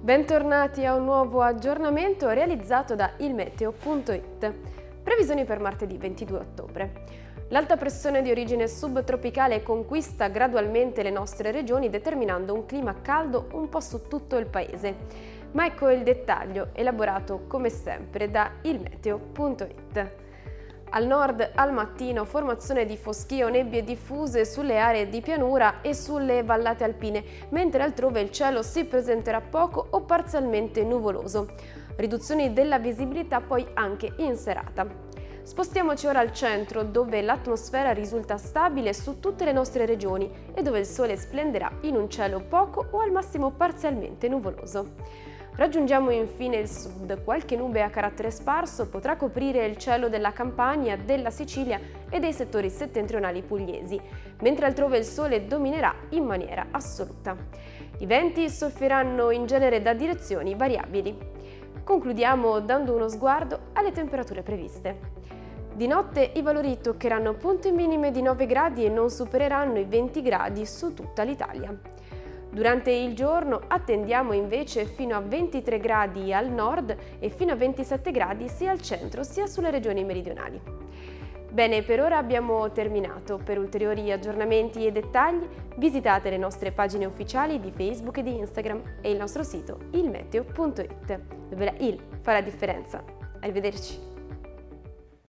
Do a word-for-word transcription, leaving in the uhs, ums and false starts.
Bentornati a un nuovo aggiornamento realizzato da ilmeteo punto it. Previsioni per martedì ventidue ottobre. L'alta pressione di origine subtropicale conquista gradualmente le nostre regioni determinando un clima caldo un po' su tutto il paese. Ma ecco il dettaglio, elaborato come sempre da ilmeteo punto it. Al nord al mattino formazione di foschie o nebbie diffuse sulle aree di pianura e sulle vallate alpine, mentre altrove il cielo si presenterà poco o parzialmente nuvoloso. Riduzioni della visibilità poi anche in serata. Spostiamoci ora al centro, dove l'atmosfera risulta stabile su tutte le nostre regioni e dove il sole splenderà in un cielo poco o al massimo parzialmente nuvoloso. Raggiungiamo infine il sud. Qualche nube a carattere sparso potrà coprire il cielo della Campania, della Sicilia e dei settori settentrionali pugliesi, mentre altrove il sole dominerà in maniera assoluta. I venti soffieranno in genere da direzioni variabili. Concludiamo dando uno sguardo alle temperature previste. Di notte i valori toccheranno punte minime di nove gradi e non supereranno i venti gradi su tutta l'Italia. Durante il giorno attendiamo invece fino a ventitré gradi al nord e fino a ventisette gradi sia al centro sia sulle regioni meridionali. Bene, per ora abbiamo terminato. Per ulteriori aggiornamenti e dettagli visitate le nostre pagine ufficiali di Facebook e di Instagram e il nostro sito ilmeteo punto it, dove la il fa la differenza. Arrivederci!